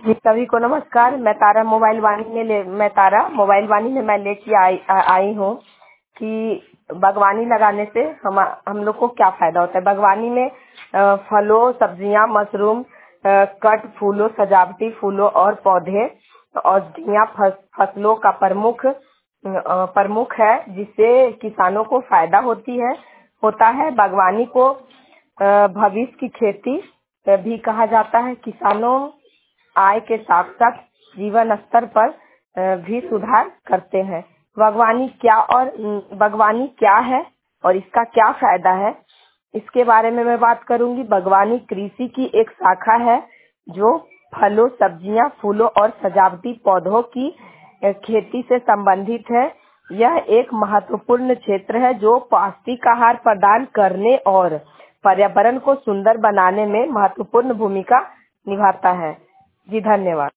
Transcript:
जी, सभी को नमस्कार। मैं तारा मोबाइल वाणी में मैं लेके आई हूँ कि बागवानी लगाने से हम लोग को क्या फायदा होता है। बागवानी में फलों, सब्जियां, मशरूम, कट फूलों, सजावटी फूलों और पौधे, औषधियां, फसलों का प्रमुख है, जिससे किसानों को फायदा होता है। बागवानी को भविष्य की खेती भी कहा जाता है। किसानों आय के साथ साथ जीवन स्तर पर भी सुधार करते हैं। बागवानी क्या है और इसका क्या फायदा है, इसके बारे में मैं बात करूंगी। बागवानी कृषि की एक शाखा है जो फलों, सब्जियां, फूलों और सजावटी पौधों की खेती से संबंधित है। यह एक महत्वपूर्ण क्षेत्र है जो पौष्टिक आहार प्रदान करने और पर्यावरण को सुंदर बनाने में महत्वपूर्ण भूमिका निभाता है। जी, धन्यवाद।